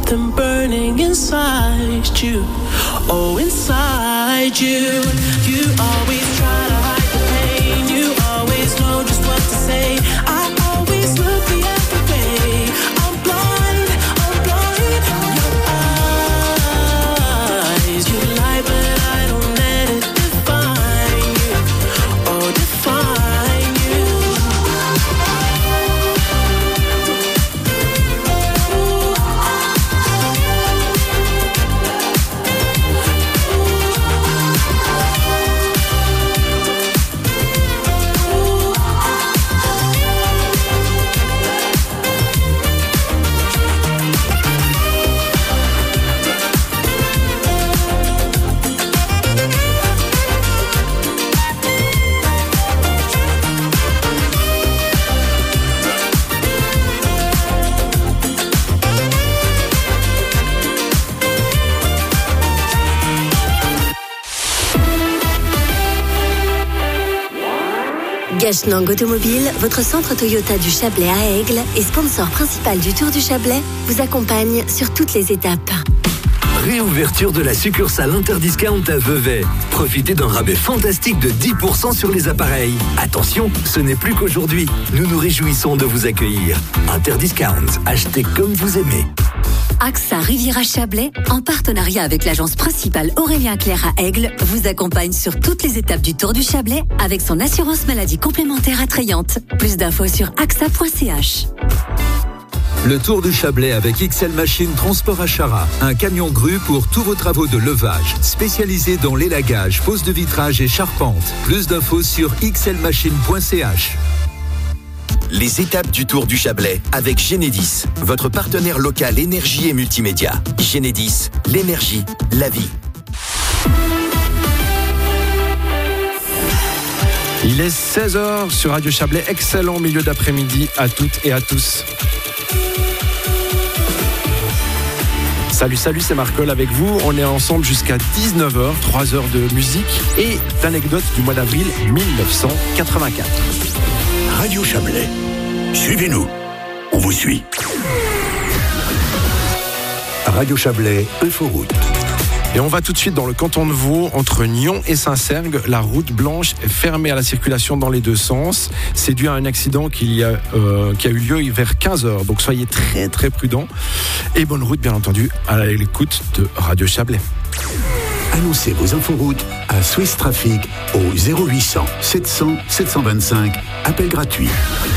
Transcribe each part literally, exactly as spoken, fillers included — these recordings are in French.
something burning inside you. Oh, inside you. You always try to hide the pain. You always know just what to say. I always look the other way. I'm blind, I'm blind. Your eyes, you lie, but I don't let it define you. Oh, define you. Gachenang Automobile, votre centre Toyota du Chablais à Aigle et sponsor principal du Tour du Chablais, vous accompagne sur toutes les étapes. Réouverture de la succursale Interdiscount à Vevey. Profitez d'un rabais fantastique de dix pour cent sur les appareils. Attention, ce n'est plus qu'aujourd'hui. Nous nous réjouissons de vous accueillir. Interdiscount, achetez comme vous aimez. AXA Riviera Chablais, en partenariat avec l'agence principale Aurélien Clerc à Aigle, vous accompagne sur toutes les étapes du Tour du Chablais avec son assurance maladie complémentaire attrayante. Plus d'infos sur axa point c h. Le Tour du Chablais avec X L Machine Transport Achara. Un camion grue pour tous vos travaux de levage. Spécialisé dans l'élagage, pose de vitrage et charpente. Plus d'infos sur x l machine point c h. Les étapes du Tour du Chablais avec Genedis, votre partenaire local énergie et multimédia. Genedis, l'énergie, la vie. Il est seize heures sur Radio Chablais. Excellent milieu d'après-midi à toutes et à tous. Salut, salut, c'est Marcol avec vous. On est ensemble jusqu'à dix-neuf heures, trois heures de musique et d'anecdotes du mois d'avril dix-neuf cent quatre-vingt-quatre. Radio Chablais, suivez-nous, on vous suit. Radio Chablais, Inforoute. Et on va tout de suite dans le canton de Vaud, entre Nyon et Saint-Sergue. La route blanche est fermée à la circulation dans les deux sens. C'est dû à un accident qui a, euh, qui a eu lieu vers quinze heures. Donc soyez très très prudents. Et bonne route bien entendu à l'écoute de Radio Chablais. Annoncez vos inforoutes à Swiss Traffic au zéro huit cents sept cents sept cent vingt-cinq. Appel gratuit.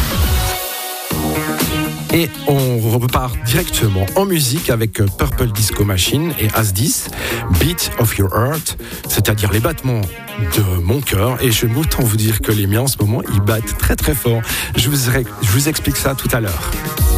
Et on repart directement en musique avec Purple Disco Machine et As dix, Beat of Your Heart, c'est-à-dire les battements de mon cœur. Et je vais autant vous dire que les miens en ce moment, ils battent très très fort. Je vous, je vous explique ça tout à l'heure.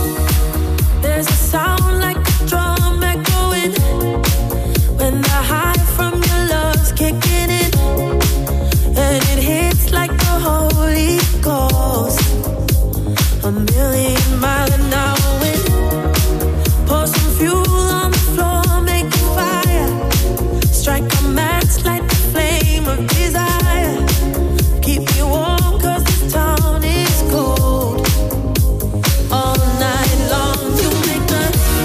A million miles an hour wind. Pour some fuel on the floor, make a fire. Strike a match, light the flame of desire. Keep me warm cause this town is cold. All night long you make the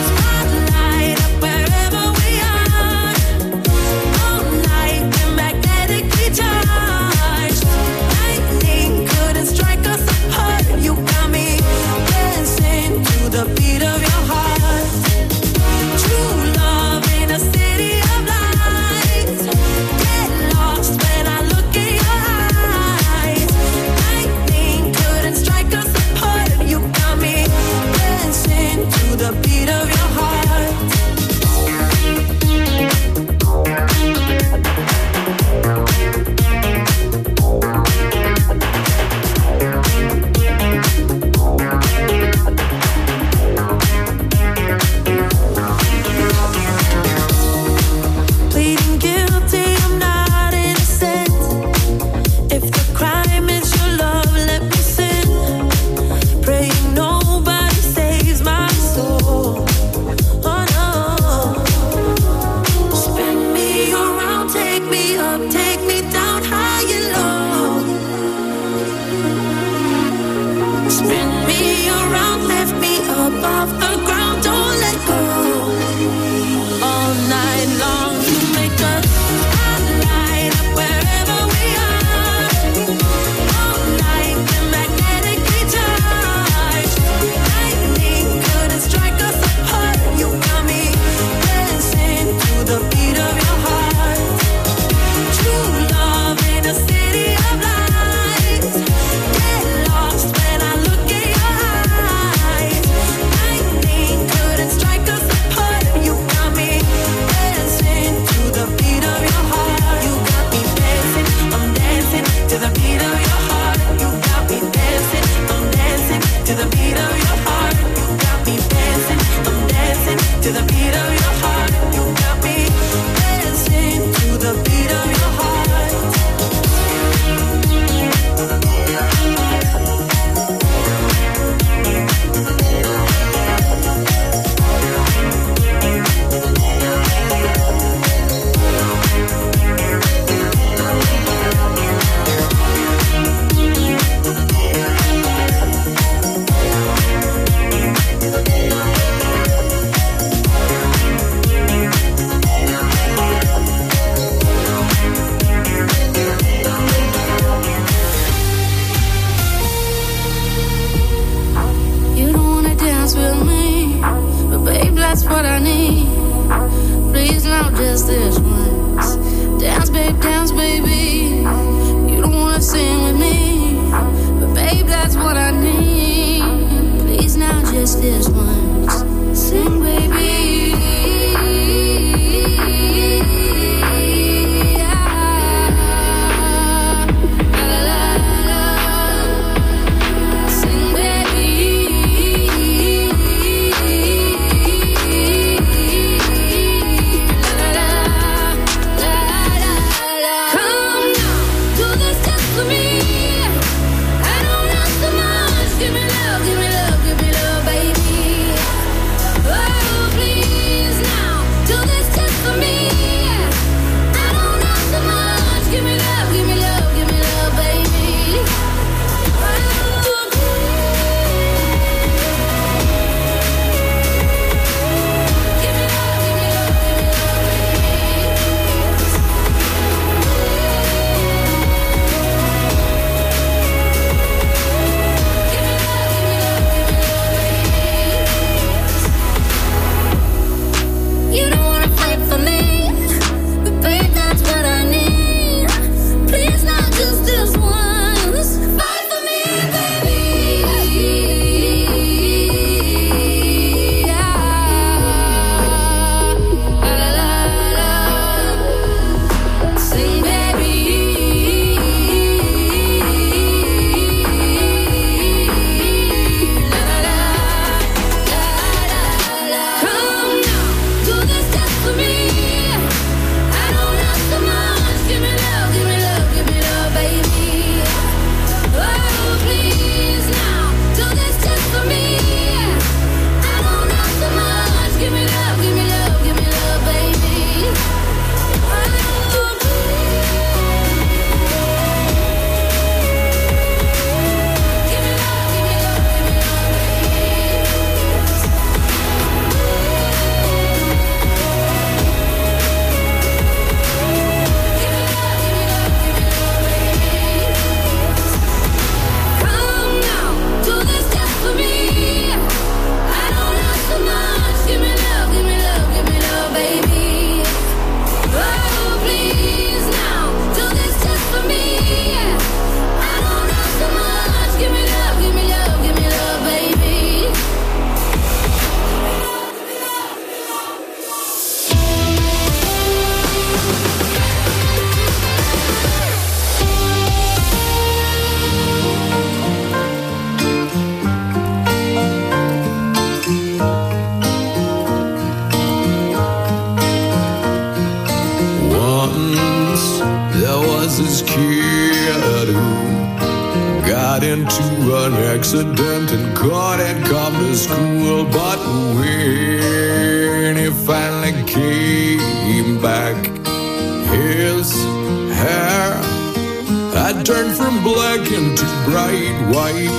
an accident and couldn't come to school. But when he finally came back, his hair had turned from black into bright white.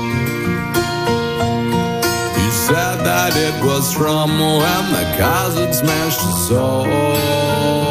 He said that it was from when the cars had smashed his soul.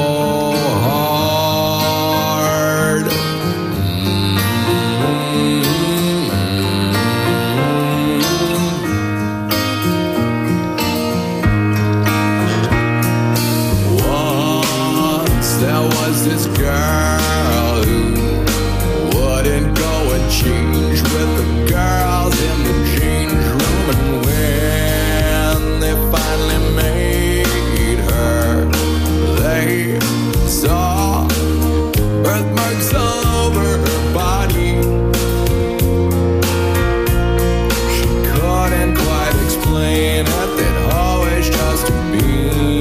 This girl who wouldn't go and change with the girls in the change room, and when they finally made her, they saw birthmarks all over her body. She couldn't quite explain it, they'd always just been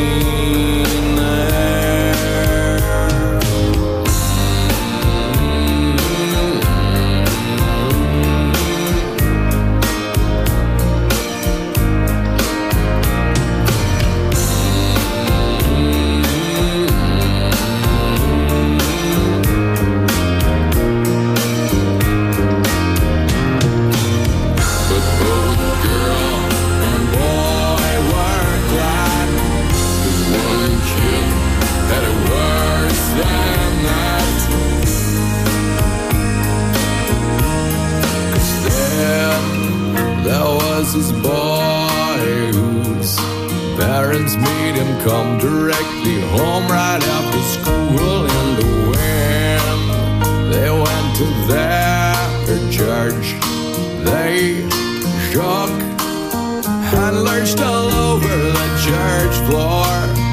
this boy whose parents made him come directly home right after school. And when they went to their church, they shook and lurched all over the church floor.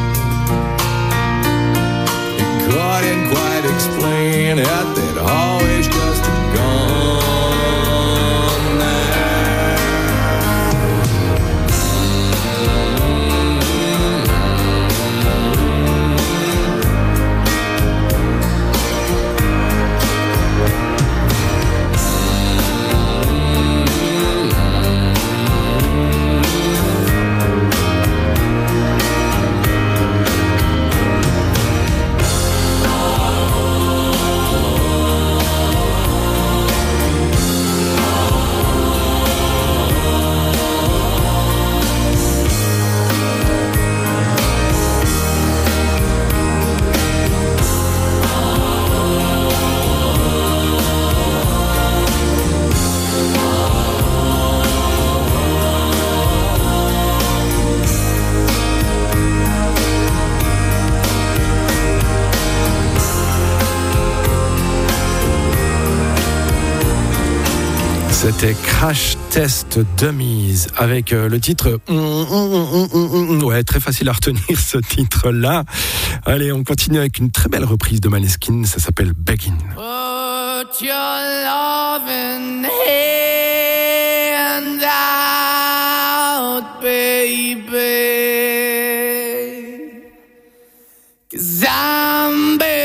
He couldn't quite explain it, they'd always just gone. C'était Crash Test Dummies avec euh, le titre mm, mm, mm, mm, ouais, très facile à retenir ce titre-là. Allez, on continue avec une très belle reprise de Maneskin, ça s'appelle Beggin'. Put your loving hand out, baby, 'cause I'm begging.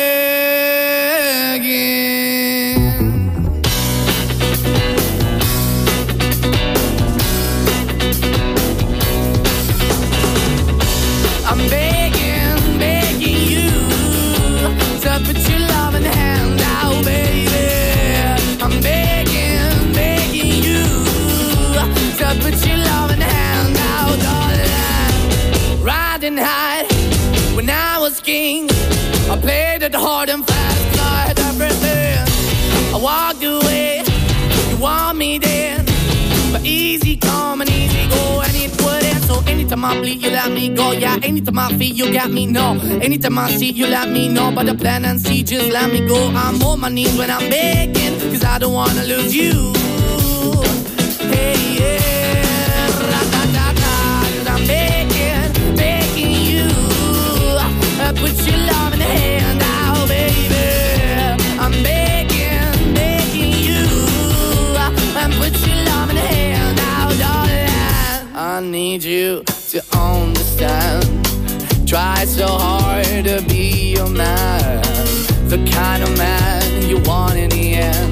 I'm begging, begging you to put your loving hand out, baby. I'm begging, begging you to put your loving hand out, darling. Riding high when I was king, I played it hard and fast, I had everything. I walked away, you want me then, but easy come and easy go, and it wouldn't. So anytime I bleed, you let me go. Yeah, anytime I feel, you got me, no. Anytime I see, you let me know. But the plan and see, just let me go. I'm on my knees when I'm begging, 'cause I don't wanna lose you. Hey, yeah, ra-da-da-da, 'cause I'm begging, begging you, uh, put your love in the hand out, baby. I'm begging, begging you, uh, and put your love in the hand out, darling. I need you to understand. Try so hard to be your man, the kind of man you want in the end.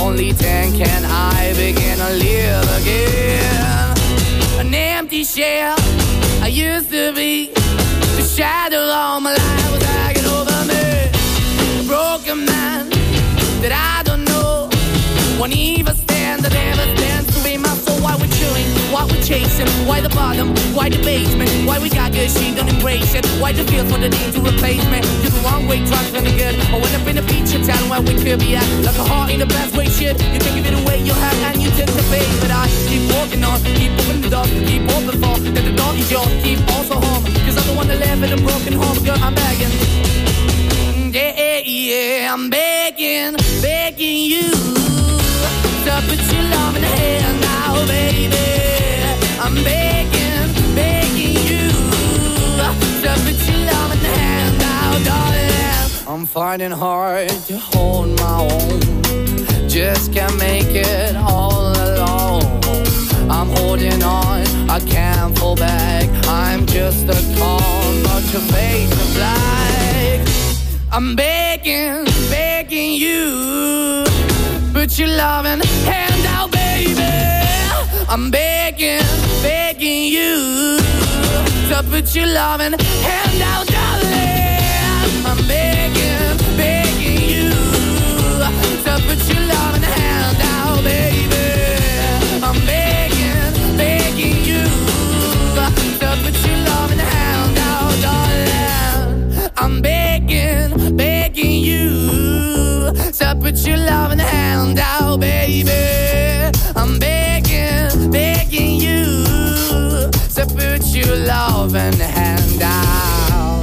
only ten can I begin to live again. An empty shell I used to be. The shadow all my life was hanging over me. A broken man that I don't know. Won't even stand, that never stands to be my soul. Why we're chilling, why we're chasing, why the bottom, why the basement, why we got good, she don't embrace it. Why the feel for the need to replace me? You're the wrong way, trying to good. I went up in a feature town where we could be at. Like a heart in the best way, shit. You can give it away, you have, and you tend to pay. But I keep walking on, keep opening the door, keep open for that the door is yours, keep also home. Cause I'm the one that live in a broken home, girl, I'm begging. Yeah, yeah, I'm begging, begging you to put your love in the hand now, baby. I'm begging, begging you to put your love in the hand now, darling. I'm finding hard to hold my own. Just can't make it all alone. I'm holding on, I can't fall back. I'm just a call, but your face is black. I'm begging, begging you, put your loving hand out, baby. I'm begging, begging you to put your loving hand out, darling. I'm begging, begging you to put your loving hand out, baby. I'm begging, begging you to put your loving hand out, darling. I'm begging, begging you to put your loving hand out, baby. I'm begging, begging you to put your loving hand out.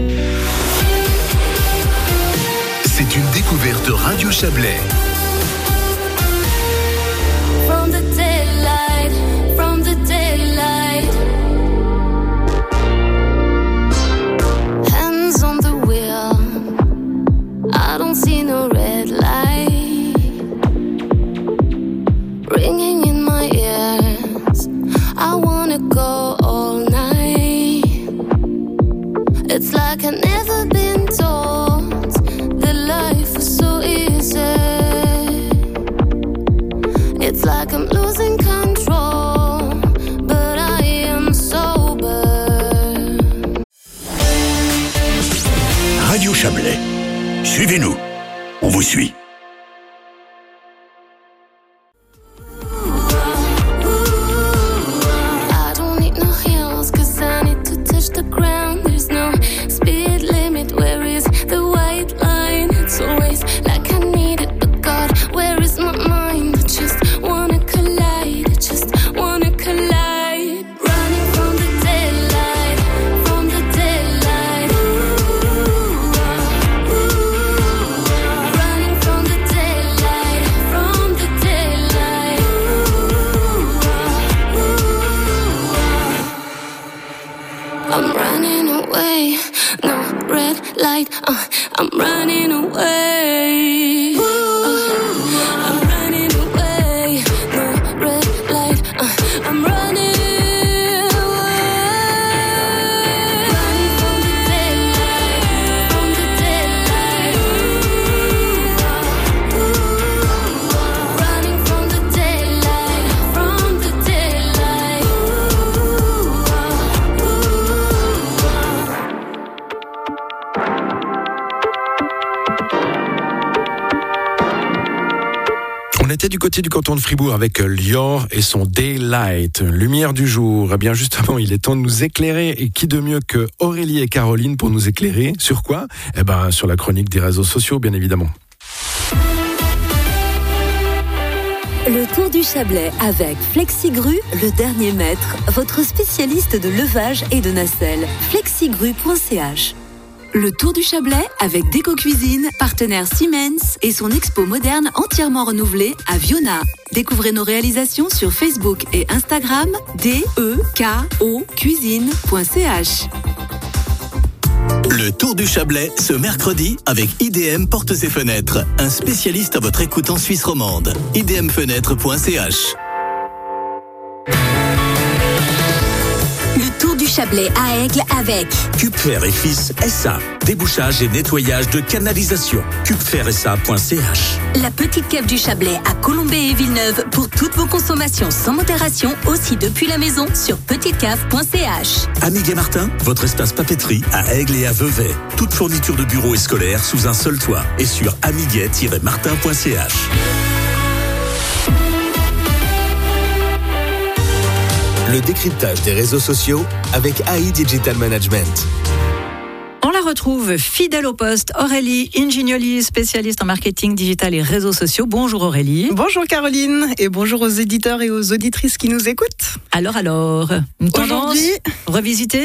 C'est une découverte Radio Chablais. From the daylight, from the daylight. Hands on the wheel, I don't see no red light ringing in my ears. I wanna go all night. It's like I've never been told that life was so easy. It's like I'm losing control, but I am sober. Radio Chablais. Suivez-nous. On vous suit. I don't need no heels, cause I need to touch the ground. There's no speed limit, where is the white line? It's always like I need it, but God, where is my mind? I just wanna collide, I just wanna collide. Running from the daylight, from the daylight. Running from the daylight, from the daylight. I'm running away, no red light, uh, I'm running away. Uh, I'm running away, no red light, uh, I'm running away. Running from the daylight, from the daylight. Running from the daylight, from the daylight. On était du côté du canton de Fribourg avec Lior et son Daylight, lumière du jour. Eh bien justement, il est temps de nous éclairer, et qui de mieux que Aurélie et Caroline pour nous éclairer sur quoi ? Eh ben sur la chronique des réseaux sociaux, bien évidemment. Le Tour du Chablais avec Flexigru, le dernier maître, votre spécialiste de levage et de nacelle. flexigru point c h. Le Tour du Chablais avec Déco Cuisine, partenaire Siemens et son expo moderne entièrement renouvelée à Viona. Découvrez nos réalisations sur Facebook et Instagram, D E K O cuisine point c h. Le Tour du Chablais ce mercredi avec I D M Portes et Fenêtres, un spécialiste à votre écoute en Suisse romande. I D M fenêtres point c h. Le Tour du Chablais Chablais à Aigle avec Cupfer et Fils S A. Débouchage et nettoyage de canalisation. cupfer s a point c h. La petite cave du Chablais à Colombey et Villeneuve pour toutes vos consommations sans modération, aussi depuis la maison sur petite cave point c h. Amiguet Martin, votre espace papeterie à Aigle et à Vevey. Toute fourniture de bureau et scolaire sous un seul toit et sur amiguet tiret martin point c h. Le décryptage des réseaux sociaux avec A I Digital Management. On la retrouve fidèle au poste, Aurélie Ingignoli, spécialiste en marketing digital et réseaux sociaux. Bonjour Aurélie. Bonjour Caroline et bonjour aux éditeurs et aux auditrices qui nous écoutent. Alors alors, une tendance revisitée ?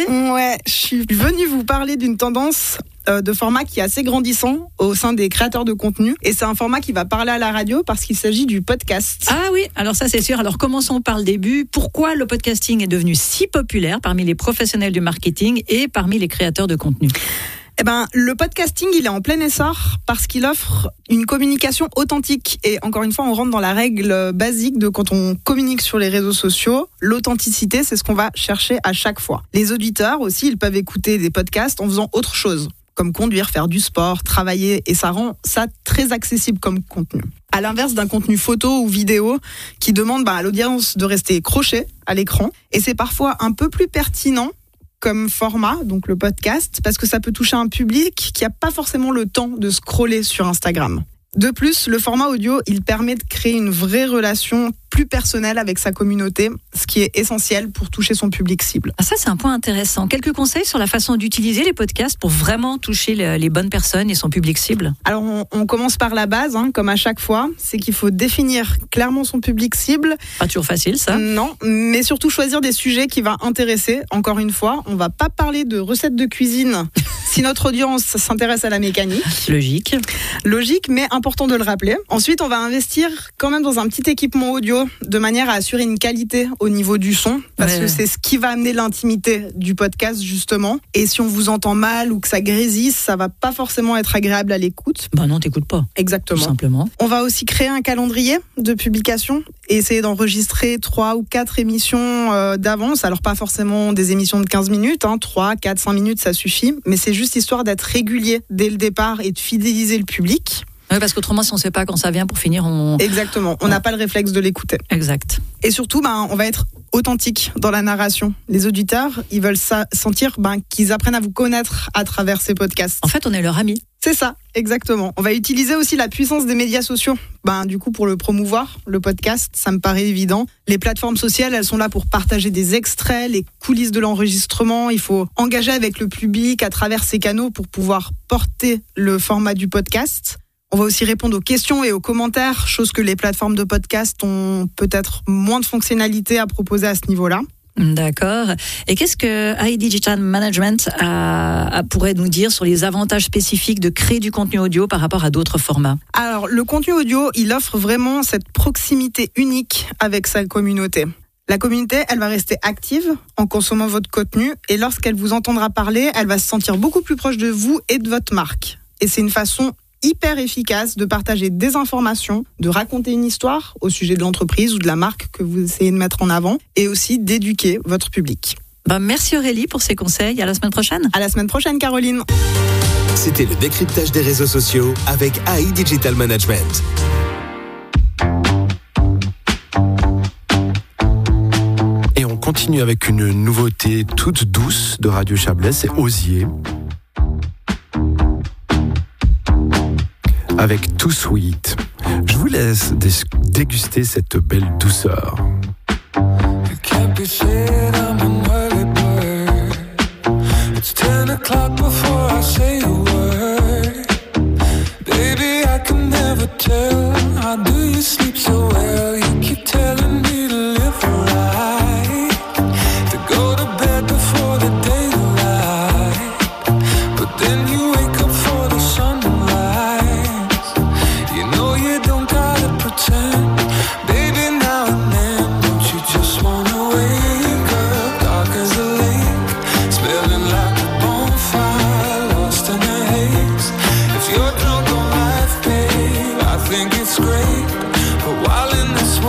Ouais, je suis venue vous parler d'une tendance euh, de format qui est assez grandissant au sein des créateurs de contenu. Et c'est un format qui va parler à la radio parce qu'il s'agit du podcast. Ah oui, alors ça c'est sûr. Alors commençons par le début. Pourquoi le podcasting est devenu si populaire parmi les professionnels du marketing et parmi les créateurs de contenu ? Eh ben, le podcasting, il est en plein essor parce qu'il offre une communication authentique. Et encore une fois, on rentre dans la règle basique de quand on communique sur les réseaux sociaux. L'authenticité, c'est ce qu'on va chercher à chaque fois. Les auditeurs aussi, ils peuvent écouter des podcasts en faisant autre chose, comme conduire, faire du sport, travailler. Et ça rend ça très accessible comme contenu. À l'inverse d'un contenu photo ou vidéo qui demande bah, à l'audience de rester croché à l'écran. Et c'est parfois un peu plus pertinent comme format, donc le podcast, parce que ça peut toucher un public qui n'a pas forcément le temps de scroller sur Instagram. De plus, le format audio, il permet de créer une vraie relation plus personnelle avec sa communauté, ce qui est essentiel pour toucher son public cible. Ah, ça, c'est un point intéressant. Quelques conseils sur la façon d'utiliser les podcasts pour vraiment toucher le, les bonnes personnes et son public cible ? Alors, on, on commence par la base, hein, comme à chaque fois, c'est qu'il faut définir clairement son public cible. Pas toujours facile, ça ? Non, mais surtout choisir des sujets qui vont intéresser. Encore une fois, on ne va pas parler de recettes de cuisine si notre audience s'intéresse à la mécanique. Logique. Logique, mais important de le rappeler. Ensuite, on va investir quand même dans un petit équipement audio de manière à assurer une qualité au niveau du son, parce ouais, que ouais. c'est ce qui va amener l'intimité du podcast, justement. Et si on vous entend mal ou que ça grésille, ça va pas forcément être agréable à l'écoute. Bah non, t'écoutes pas. Exactement. Tout simplement. On va aussi créer un calendrier de publication et essayer d'enregistrer trois ou quatre émissions euh, d'avance. Alors pas forcément des émissions de quinze minutes, hein, trois, quatre, cinq minutes, ça suffit. Mais c'est juste histoire d'être régulier dès le départ et de fidéliser le public. Oui, parce qu'autrement, si on ne sait pas quand ça vient, pour finir, on... Exactement, on n'a pas le réflexe de l'écouter. Exact. Et surtout, ben, on va être authentique dans la narration. Les auditeurs, ils veulent ça, sentir ben, qu'ils apprennent à vous connaître à travers ces podcasts. En fait, on est leur ami. C'est ça, exactement. On va utiliser aussi la puissance des médias sociaux. Ben, du coup, pour le promouvoir, le podcast, ça me paraît évident. Les plateformes sociales, elles sont là pour partager des extraits, les coulisses de l'enregistrement. Il faut engager avec le public à travers ces canaux pour pouvoir porter le format du podcast. On va aussi répondre aux questions et aux commentaires, chose que les plateformes de podcast ont peut-être moins de fonctionnalités à proposer à ce niveau-là. D'accord. Et qu'est-ce que A I Digital Management a, a pourrait nous dire sur les avantages spécifiques de créer du contenu audio par rapport à d'autres formats ? Alors, le contenu audio, il offre vraiment cette proximité unique avec sa communauté. La communauté, elle va rester active en consommant votre contenu et lorsqu'elle vous entendra parler, elle va se sentir beaucoup plus proche de vous et de votre marque. Et c'est une façon hyper efficace de partager des informations, de raconter une histoire au sujet de l'entreprise ou de la marque que vous essayez de mettre en avant et aussi d'éduquer votre public. Ben merci Aurélie pour ces conseils. À la semaine prochaine. À la semaine prochaine, Caroline. C'était le décryptage des réseaux sociaux avec A I Digital Management. Et on continue avec une nouveauté toute douce de Radio Chablais, c'est Osier. Avec Too Sweet. Je vous laisse déguster cette belle douceur. Think it's great, but while in this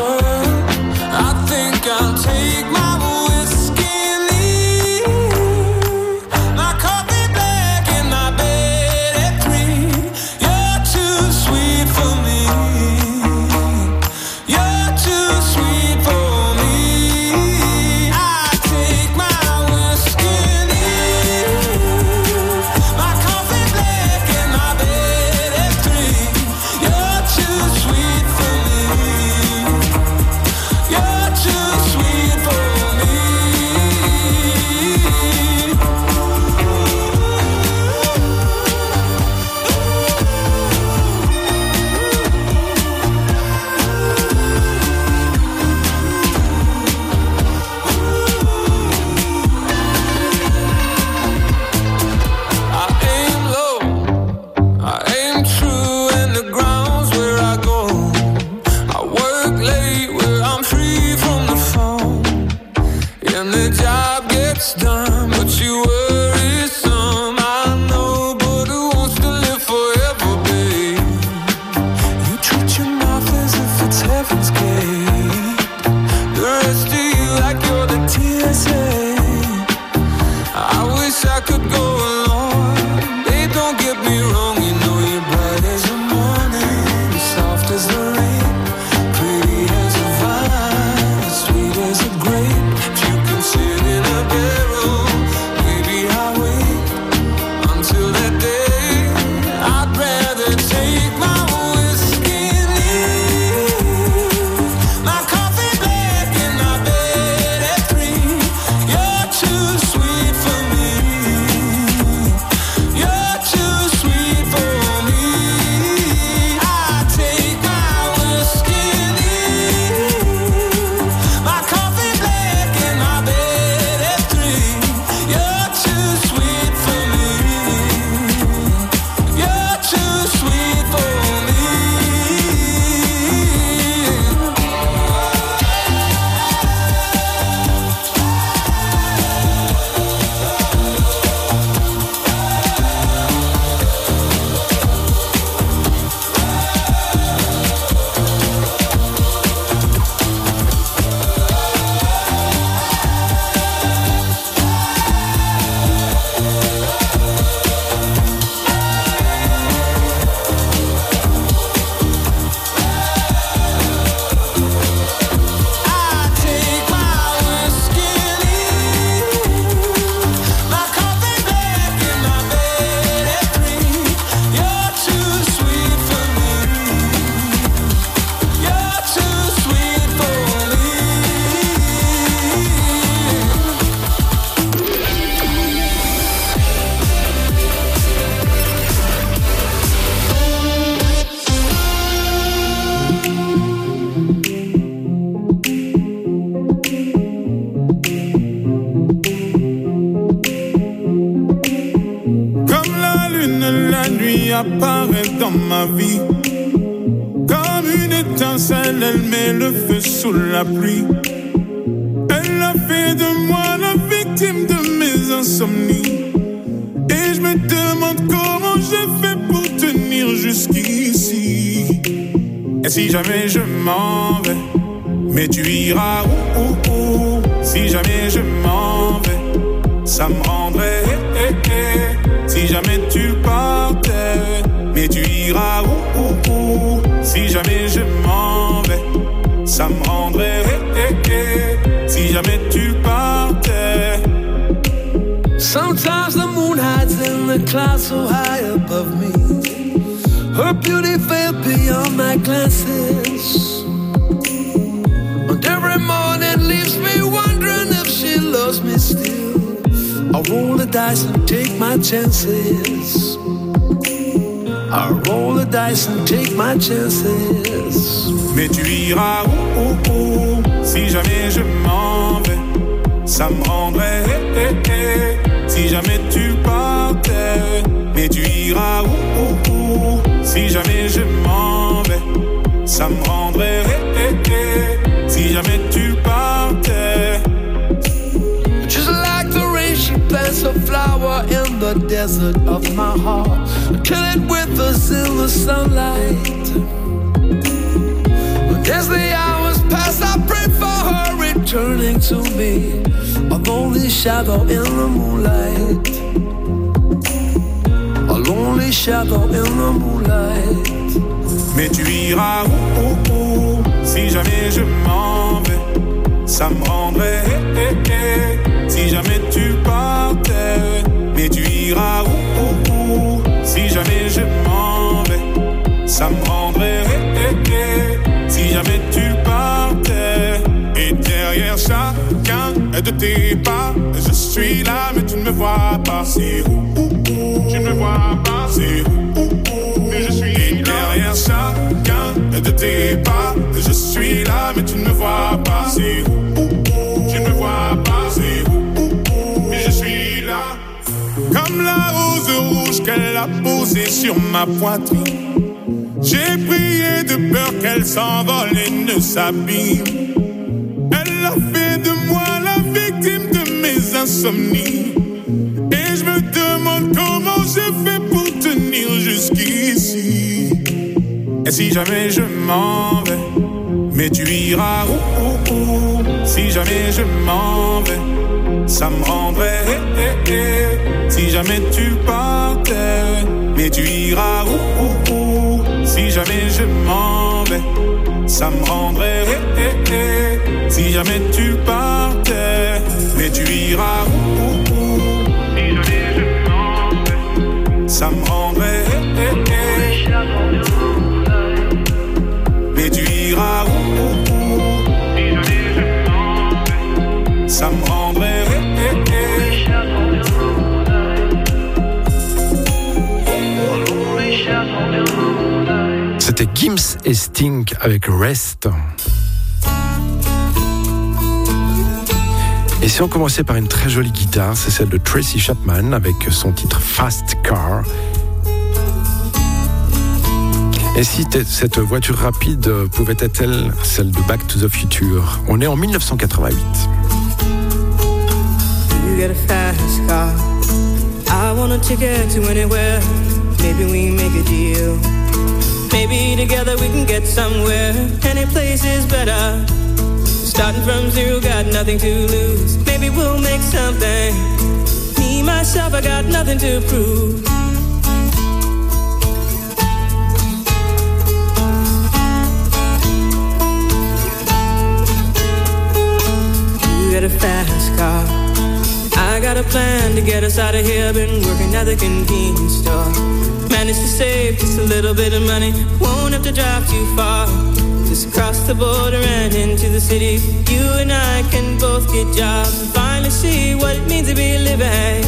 me wrong, you know you're bright as the morning, soft as the rain, pretty as a vine, sweet as a grape. If you can sit in a barrel, maybe I'll wait until that day. I'd rather take my whiskey and leave my coffee black in my bed at three. You're too sweet for me. You're too sweet for me. I take my whiskey and leave my coffee black in my bed at three. You're too sweet for me. You're too sweet for me. I take my whiskey and leave my coffee black in my bed at three. You're too sweet for me. You're too sweet for me. Comme la lune, la nuit apparaît dans ma vie. Comme une étincelle, elle met le feu sous la pluie. Elle a fait de moi la victime de mes insomnies. Et je me demande comment j'ai fait pour tenir jusqu'ici. Et si jamais je m'en vais, mais tu iras où, où, où. Si jamais je m'en vais, ça me rendrait eh, eh, eh. Si jamais tu partais, mais tu iras où, où, où. Si jamais je m'en vais, ça me rendrait eh, eh, eh. Si jamais tu partais. Sometimes the moon hides in the clouds so high above me. Her beauty veiled beyond my glances. And every morning leaves me wondering if she loves me still. I roll the dice and take my chances. I roll the dice and take my chances. Mais tu iras où, où, où. Si jamais je m'en vais, ça me rendrait eh, eh, eh. Si jamais tu partais, mais tu iras où, où, où. Si jamais je m'en vais, ça me rendrait eh, eh, eh. Si jamais tu partais. Just like the rain, she plants a flower in the desert of my heart. Kill it with us in the sunlight. But as the hours pass, I pray for her returning to me. A lonely shadow in the moonlight. A lonely shadow in the moonlight. Mais tu iras où, où, où. Si jamais je m'en vais, ça me rendrait eh, eh, eh. Si jamais tu partais, mais tu iras où, où, où. Si jamais je m'en vais, ça me rendrait eh, eh, eh. Si jamais tu partais. Et derrière chacun de tes pas, je suis là mais tu ne me vois pas. C'est où, où, où. Tu ne me vois pas. C'est où, où, où. Mais je suis là. Et derrière chacun de tes pas, je suis là mais tu ne me vois pas. C'est où, où, où. Tu ne me vois pas. C'est où, où, où. Mais je suis là. Comme la rose rouge qu'elle a posée sur ma poitrine, j'ai prié de peur qu'elle s'envole et ne s'abîme. Elle a fait de moi la victime de mes insomnies. Et je me demande comment j'ai fait pour tenir jusqu'ici. Et si jamais je m'en vais, mais tu iras où, où, où. Si jamais je m'en vais, ça me rendrait eh, eh, eh. Si jamais tu partais, mais tu iras où, où, où. Si jamais je m'en vais, ça me rendrait eh, eh, eh. Si jamais tu partais, mais tu iras où, où, où. Si jamais je m'en vais, ça me rendrait eh, eh, eh. Mais tu iras où, où, où. Si jamais je m'en vais, ça me rendrait eh, eh, eh. C'était Gims et Sting avec Rest. Et si on commençait par une très jolie guitare, c'est celle de Tracy Chapman avec son titre Fast Car. Et si cette voiture rapide pouvait être elle, celle de Back to the Future? On est en dix-neuf cent quatre-vingt-huit. You get a fast car. I want a ticket to anywhere. Maybe we make a deal. Maybe together we can get somewhere. Any place is better. Starting from zero, got nothing to lose. Maybe we'll make something. Me, myself, I got nothing to prove. You got a fast car. I got a plan to get us out of here. Been working at the convenience store. Managed to save just a little bit of money. Won't have to drive too far. Just cross the border and into the city. You and I can both get jobs and finally see what it means to be living.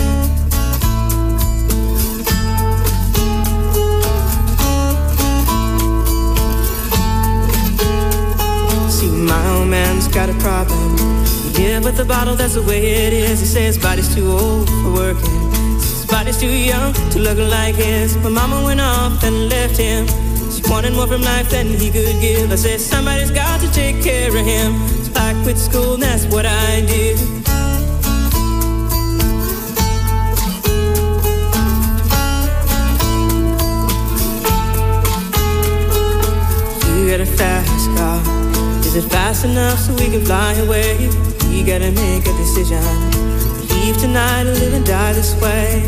See, my old man's got a problem. Yeah, but the bottle, that's the way it is. He says his body's too old for working. His body's too young to look like his. My mama went off and left him. She wanted more from life than he could give. I said, somebody's got to take care of him. So I quit school and that's what I did. You got a fast car. Is it fast enough so we can fly away? We gotta make a decision. Leave tonight or live and die this way.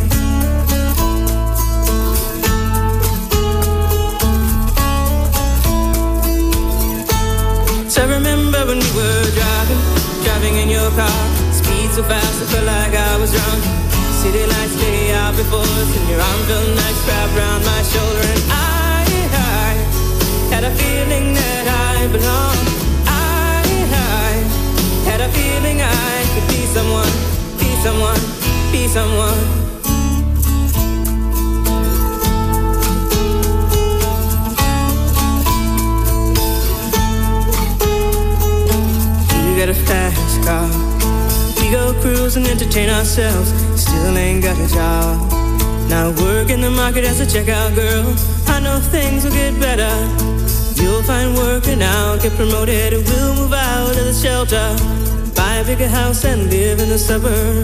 So I remember when we were driving, driving in your car. Speed so fast I felt like I was drunk. City lights lay out before us and your arm felt nice wrapped around my shoulder. And I, I had a feeling that I belonged. Had a feeling I could be someone, be someone, be someone. You got a fast car. We go cruise and entertain ourselves. Still ain't got a job. Now work in the market as a checkout girl. I know things will get better. You'll find work and I'll get promoted. We'll move out of the shelter, buy a bigger house and live in the suburbs.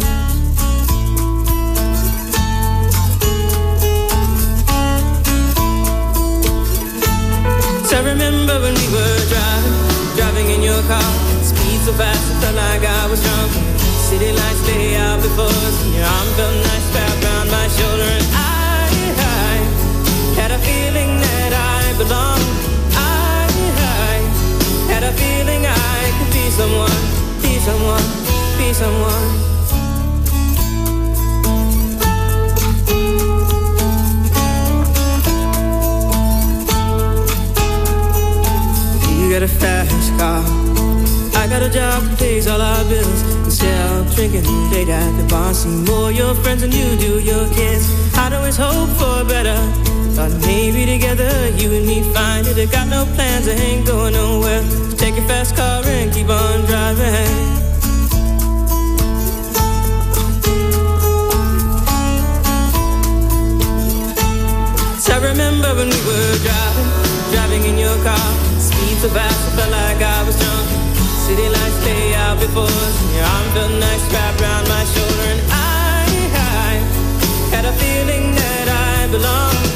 So I remember when we were driving, driving in your car. Speed so fast I felt like I was drunk. City lights lay out before us and your arm felt nice wrapped around my shoulder. And I, I had a feeling that I belonged. Had a feeling I could be someone, be someone, be someone. You got a fast car. I got a job that pays all our bills. Instead of drinking late at the bar, see more your friends than you do your kids. I'd always hope for better. Thought maybe together you and me find it. I got no plans, I ain't going nowhere. So take your fast car and keep on driving. So I remember when we were driving, driving in your car. Speed so fast I felt like I was drunk. City lights lay out before us and your arm felt nice wrapped around my shoulder. And I, I had a feeling that I belonged.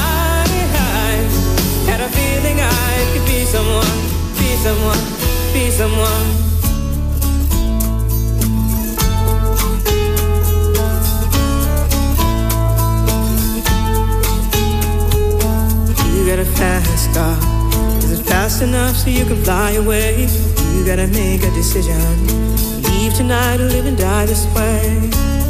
Had a feeling I could be someone, be someone, be someone. fast car? Is it fast enough so you can fly away? You gotta make a decision. Leave tonight or live and die this way.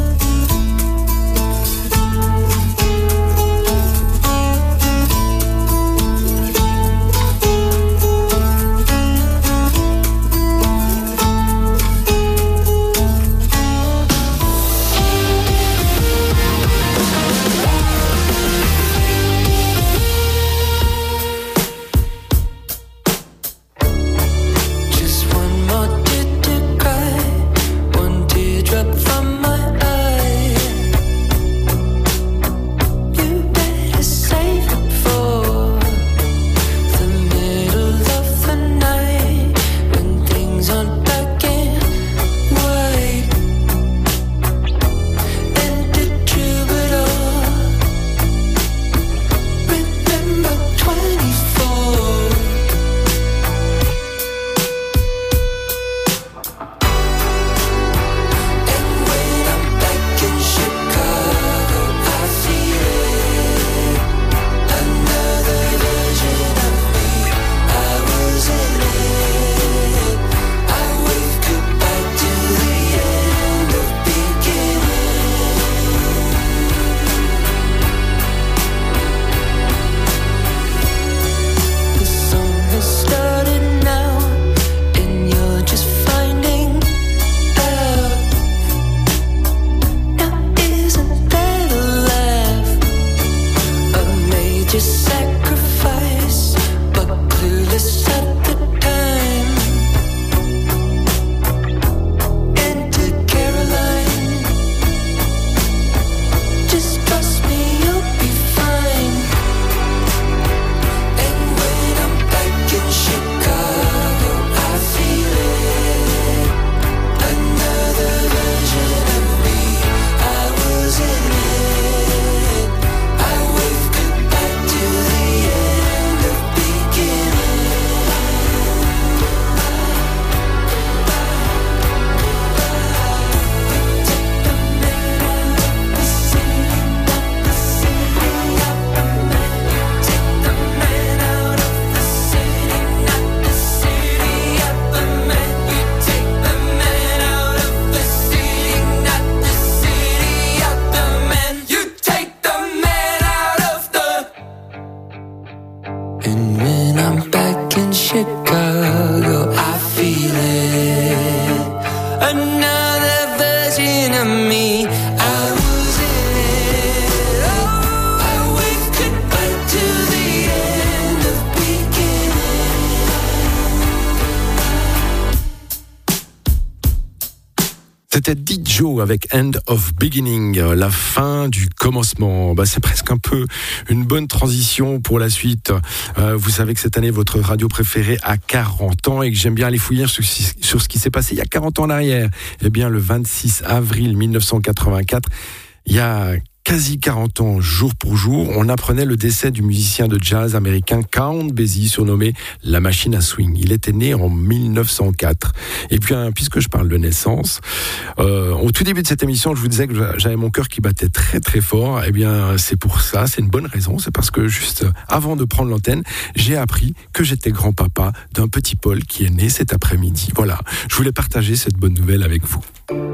C'était Dijo avec End of Beginning, la fin du commencement. Bah, c'est presque un peu une bonne transition pour la suite. Euh, vous savez que cette année, votre radio préférée a quarante ans et que j'aime bien aller fouiller sur, sur ce qui s'est passé il y a quarante ans en arrière. Eh bien, le vingt-six avril mille neuf cent quatre-vingt-quatre, il y a quasi quarante ans, jour pour jour, on apprenait le décès du musicien de jazz américain Count Basie, surnommé la machine à swing. Il était né en mille neuf cent quatre. Et puis, hein, puisque je parle de naissance, euh, au tout début de cette émission, je vous disais que j'avais mon cœur qui battait très très fort. Eh bien, c'est pour ça, c'est une bonne raison. C'est parce que juste avant de prendre l'antenne, j'ai appris que j'étais grand-papa d'un petit Paul qui est né cet après-midi. Voilà, je voulais partager cette bonne nouvelle avec vous.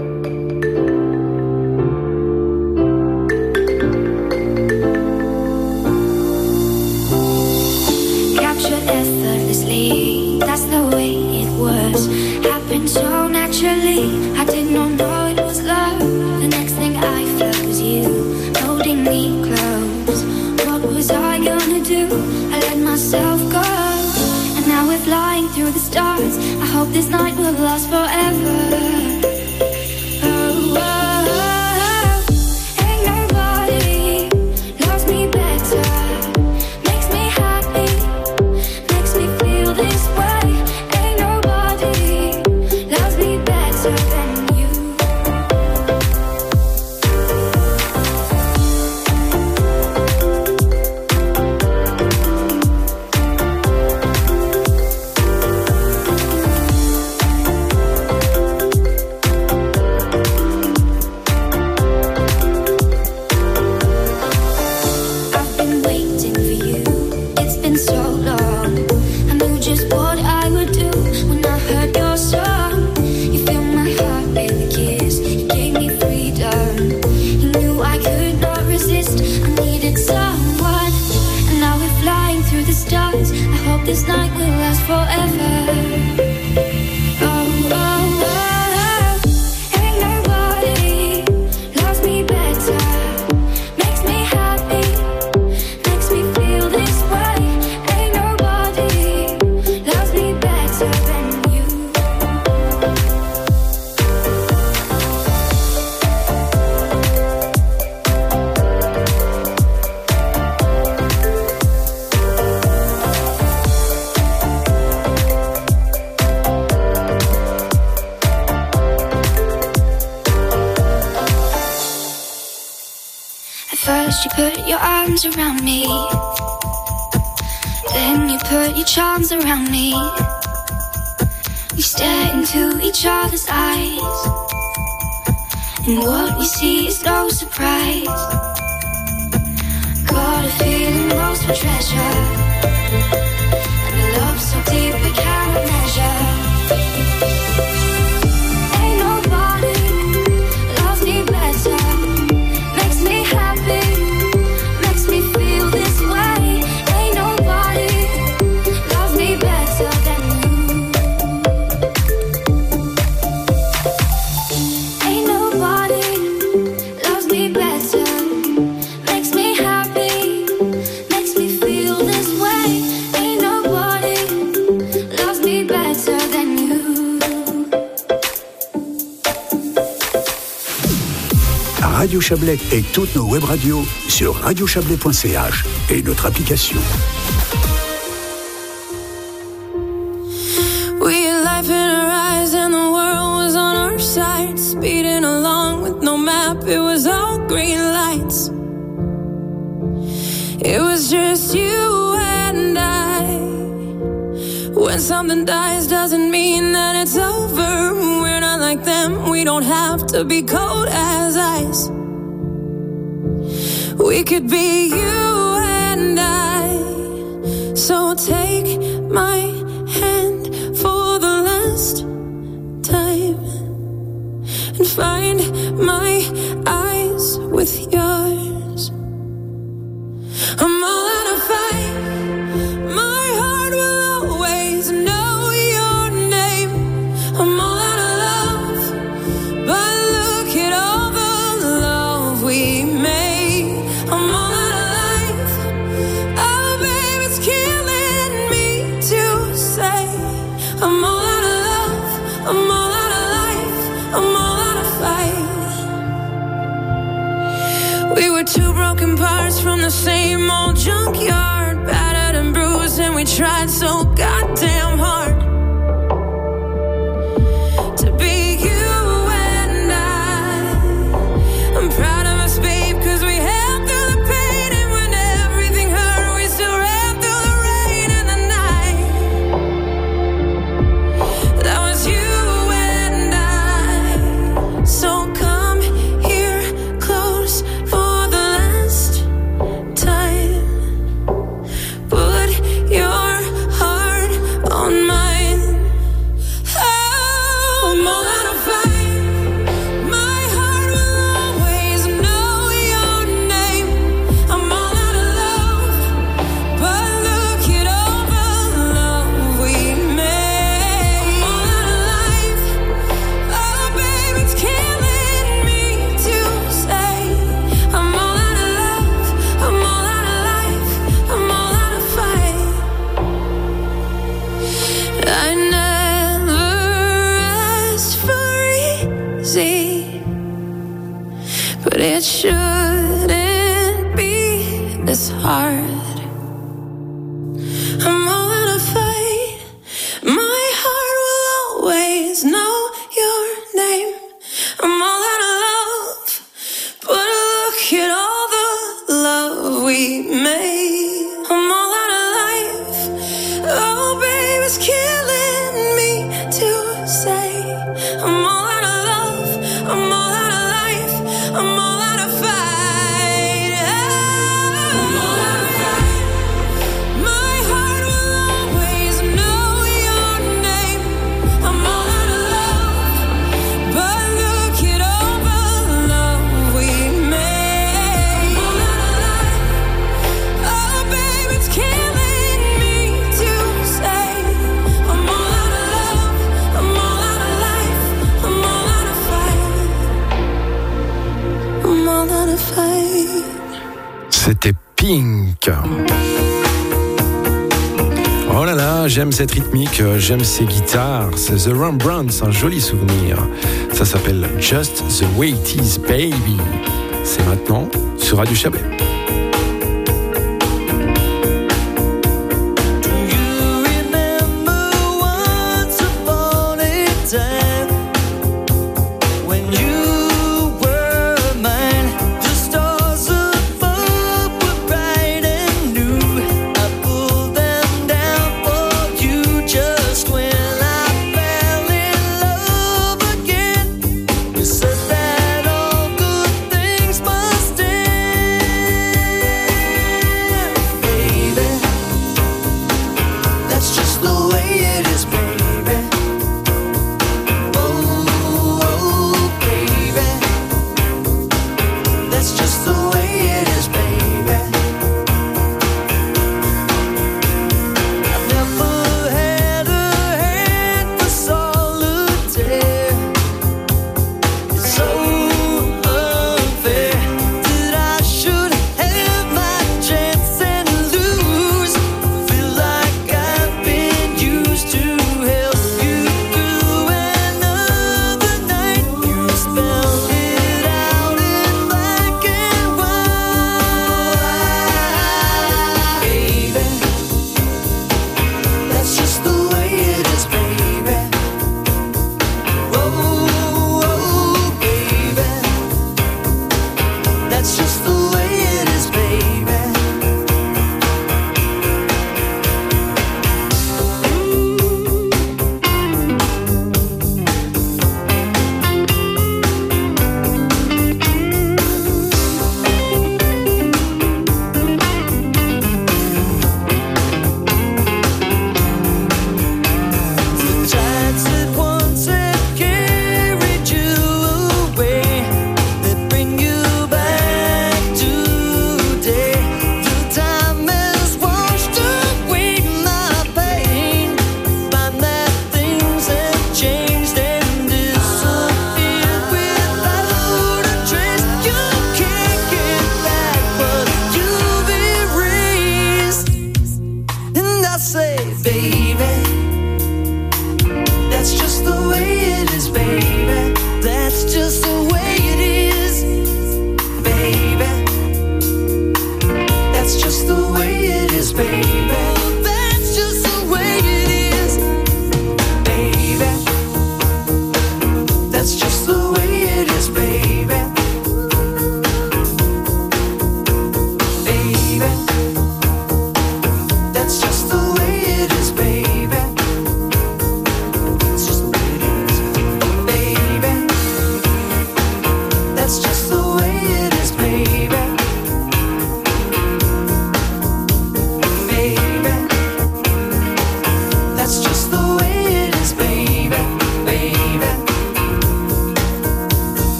That's the way it was. Happened so naturally. I did not know it was love. The next thing I felt was you holding me close. What was I gonna do? I let myself go. And now we're flying through the stars. I hope this night will last forever. night will last forever. Oh, oh, oh, ain't nobody loves me better. Makes me happy, makes me feel this way. Ain't nobody loves me better than you. At first you put your arms around me, then you put your charms around me. We stare into each other's eyes, and what we see is no surprise. Got a feeling lost for treasure, and a love so deep we cannot measure. Ain't nobody loves me better. Makes me happy, makes me feel this way. Ain't nobody loves me better than you. Ain't nobody loves me better. Makes me happy, makes me feel this way. Ain't nobody loves me better than you. Radio Chablais et toutes nos web radios sur radio chablais point c h et notre application. We had life in our eyes and the world was on our side. Speeding along with no map, it was all green lights. It was just you and I. When something dies doesn't mean that it's over. We're not like them, we don't have to be cold as ice. We could be you and I. So take my hand for the last time and find my eyes with yours. I'm all out of fight. My heart will always know your name. I'm all out of love, but look at all the love we made. I'm all out of life. Oh, babe, it's killing me to say. I'm all out of love. I'm all out of life. I'm all out of fight. We were two broken parts from the same old junkyard, battered and bruised, and we tried so goddamn hard to be you and I. I'm proud of us, babe, 'cause we held through the pain, and when everything hurt, we still ran through the rain and the night. That was you and I. So come here close for the last time. Put your heart on mine. Oh, I'm all out of fight. My heart will always know your name. I'm all out of love, but look at all the love we made. I'm all out of life. Oh, babe, it's killing me to say. I'm all out of love. I'm all out of life. I'm all out of fight. I never asked for easy, but it shouldn't be this hard. I'm all out of fight. My heart will always know your name. I'm all out of love, but look at all the love we made. I'm all out of life. Oh, babe, it's killing me to say. I'm all out of love. I'm all out of life. I'm all out of fight. I'm all out of fight. C'était Pink. Oh là là, j'aime cette rythmique, j'aime ces guitares. C'est The Rembrandts, un joli souvenir. Ça s'appelle Just the Way It Is, Baby. C'est maintenant sur Radio Chablais.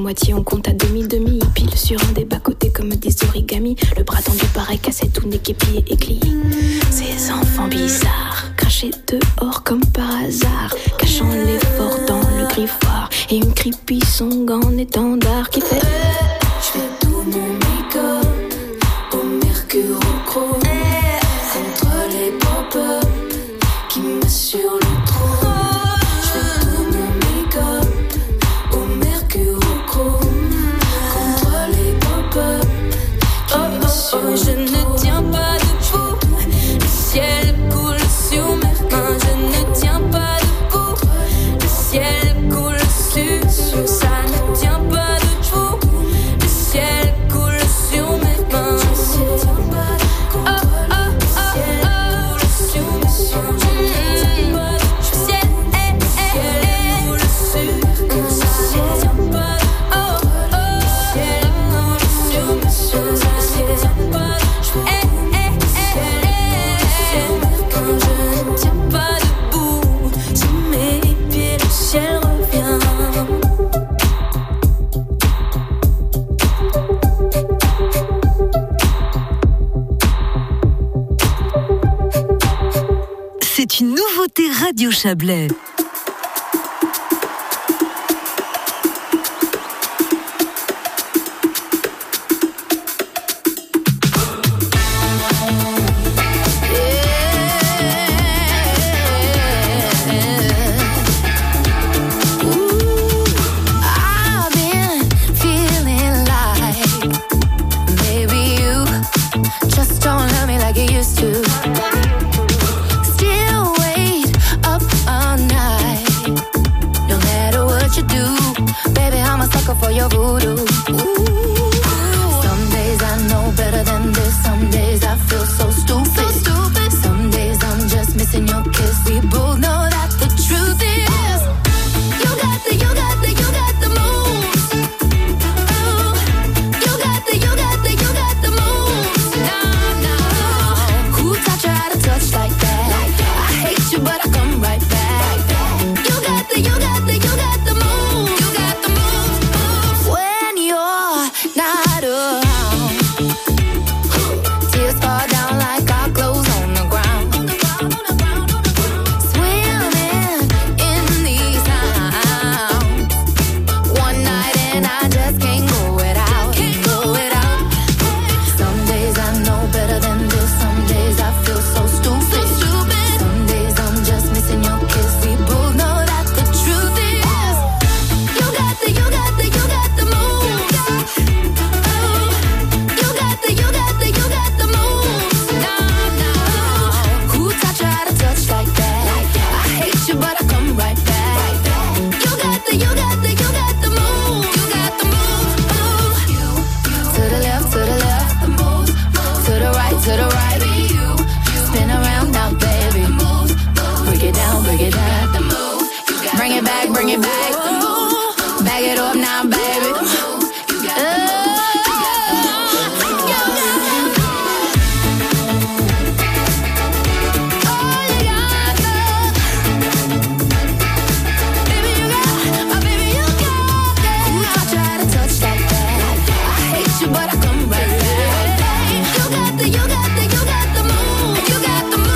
moitié, on compte à demi-demi. Pile sur un des bas-côtés comme des origamis. Le bras tendu pareil, cassé tout nez, képi et éclit. Ces enfants bizarres, crachés dehors comme par hasard, cachant l'effort dans le griffoir. Et une creepy song en étendard qui fait je fais tout mon make-up au mercurochrome contre les pop-up qui m'assurent le trône. Je fais tout mon make-up au mercurochrome contre les pop-up qui m'assurent le trône. Je ne tiens pas debout, le ciel coule sur mes mains. Je ne tiens pas debout, le ciel coule sur, sur ça ne tient pas debout, le ciel coule sur mes mains. Je ne tiens pas debout, oh oh oh oh, le ciel coule sur mes mains. Le ciel coule sur mes mains. Le ciel tient pas, oh oh, le ciel coule sur mes mains. Le ciel tient pas, eh eh eh, quand je ne tiens pas debout, sous mes pieds le ciel revient. C'est une nouveauté Radio Chablais. I've been feeling like maybe you just don't love me like you used to. Still wait up all night, no matter what you do, baby I'm a sucker for your voodoo. Ooh. Some days I know better than this, some days I feel so stupid. So stupid. Some days I'm just missing your kiss. We both know that the truth is you got the, you got the, you got the moves. Oh, you got the, you got the, you got the moves. No, no. Who taught you how to touch like that? I hate you, but I come right back. You got the, you got the, you got the moves. You got the moves, moves. When you're not around, tears fall down like our clothes on the ground. Swimming in these sounds. One night and I just can't go without, can't go without. Some days I know better than this, some days I feel so stupid. Some days I'm just missing your kiss. We both know that the truth is you got the, you got the, you got the moves. Oh, you got the, you got the, you got the moves. No, no. Who taught you how to touch like that? I hate you, but I come right back. You got the, you got the, you got the moves. You got the moves, moves. To the left, to the left, the moves, moves. To the right, to the right. Spin around now, baby. Break it down, break it down. Bring it back, bring it back. Back it up now, baby. Who taught you how to touch like that? I hate you, but I come right back. You got the, you got the, you got the moves. You got the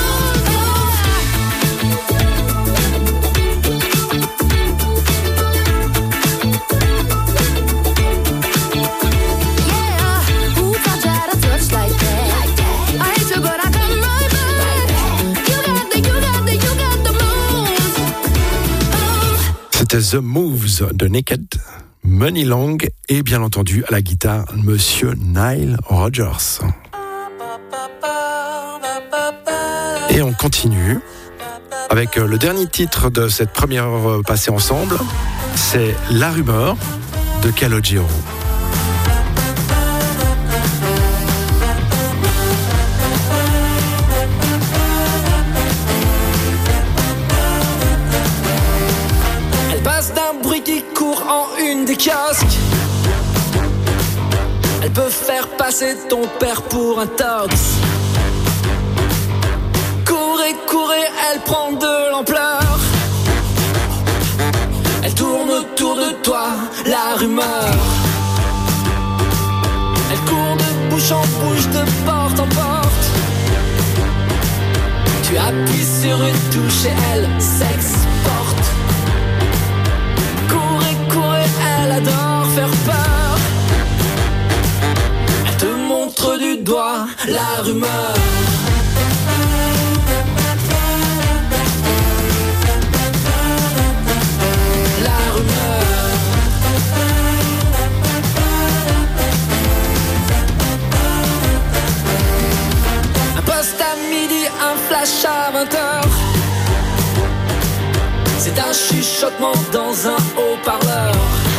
yeah. Who taught you how to touch like that? I hate you, but I come right back. You got the, you got the, you got the moves. C'était The Moves de Naked, Money Long et bien entendu à la guitare Monsieur Nile Rodgers. Et on continue avec le dernier titre de cette première heure passée ensemble, c'est La Rumeur de Calogero. Elle passe d'un bruit qui court en une des kiosques. Elle peut faire passer ton père pour un tox. Courez, courez, elle prend de l'ampleur. Elle tourne autour de toi la rumeur. Elle court de bouche en bouche, de porte en porte. Tu appuies sur une touche et elle s'exporte. Courez, courez, elle adore faire peur. Elle te montre du doigt la rumeur. Un flash à vingt heures. C'est un chuchotement dans un haut-parleur.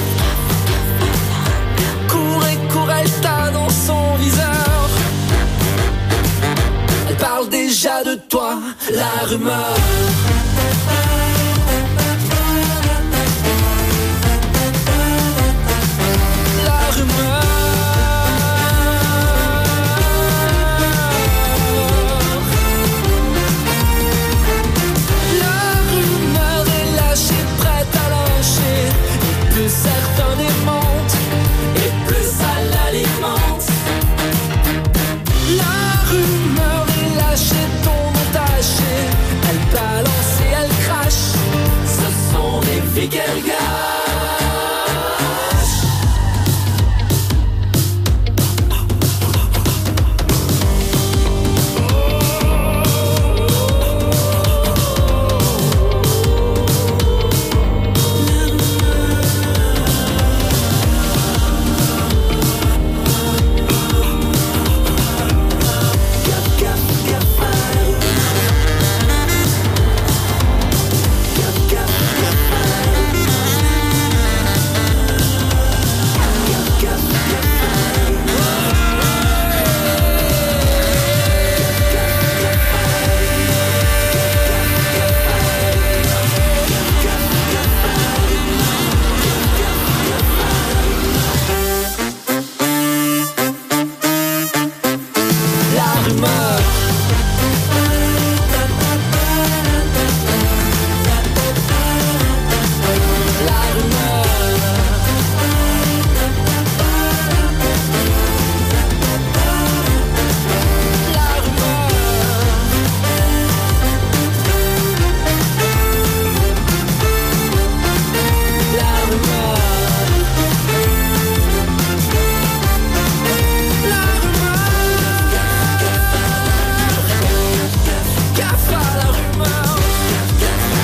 Courez, courez, elle t'a dans son viseur. Elle parle déjà de toi, la rumeur.